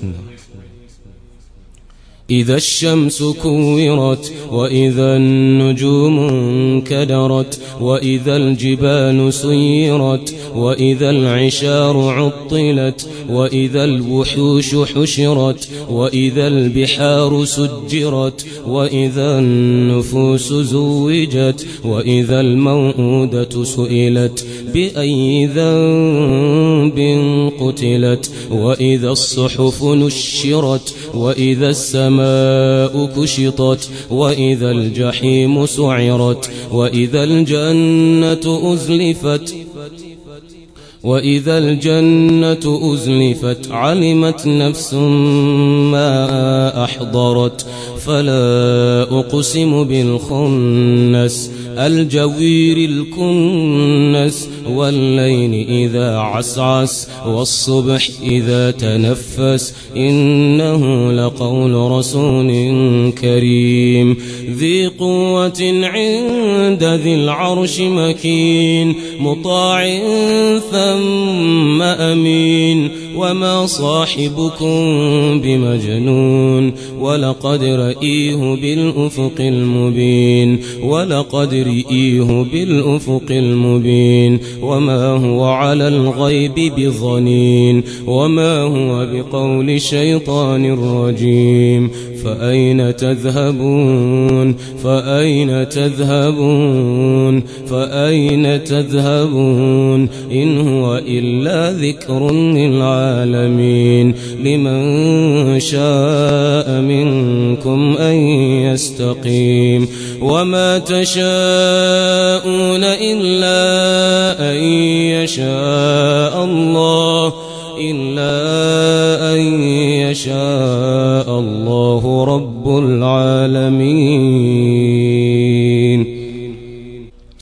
إذا الشمس كورت وإذا النجوم انكدرت وإذا الجبال سيرت وإذا العشار عطلت وإذا الوحوش حشرت وإذا البحار سجرت وإذا النفوس زوجت وإذا الموءودة سئلت بأي ذنب قتلت وإذا الصحف نشرت وإذا السماء كشطت وإذا الجحيم سعرت وإذا الجنة أزلفت علمت نفس ما أحضرت فلا أقسم بالخنس الجوير الكنس والليل إذا عسعس والصبح إذا تنفس إنه لقول رسول كريم ذي قوة عند ذي العرش مكين مطاع ثم أمين وما صاحبكم بمجنون ولقد رئيه بالأفق المبين وما هو على الغيب بضنين وما هو بقول شيطان رجيم فأين تذهبون إن هو إلا ذكر للعالمين لمن شاء منكم أن يستقيم وما تشاءون إلا أن يشاء الله رب العالمين.